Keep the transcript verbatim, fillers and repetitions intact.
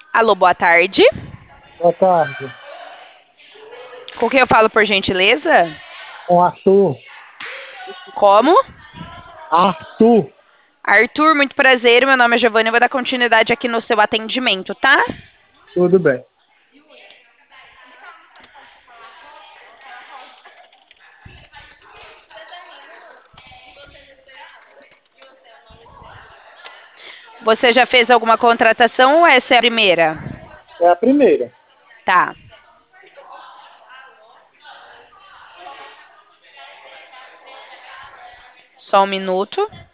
Alô, boa tarde. Boa tarde. Com quem eu falo, por gentileza? Com Arthur. Como? Arthur. Arthur, muito prazer. Meu nome é Giovanna. Eu vou dar continuidade aqui no seu atendimento, tá? Tudo bem. Você já fez alguma contratação ou essa é a primeira? É a primeira. Tá. Só um minuto.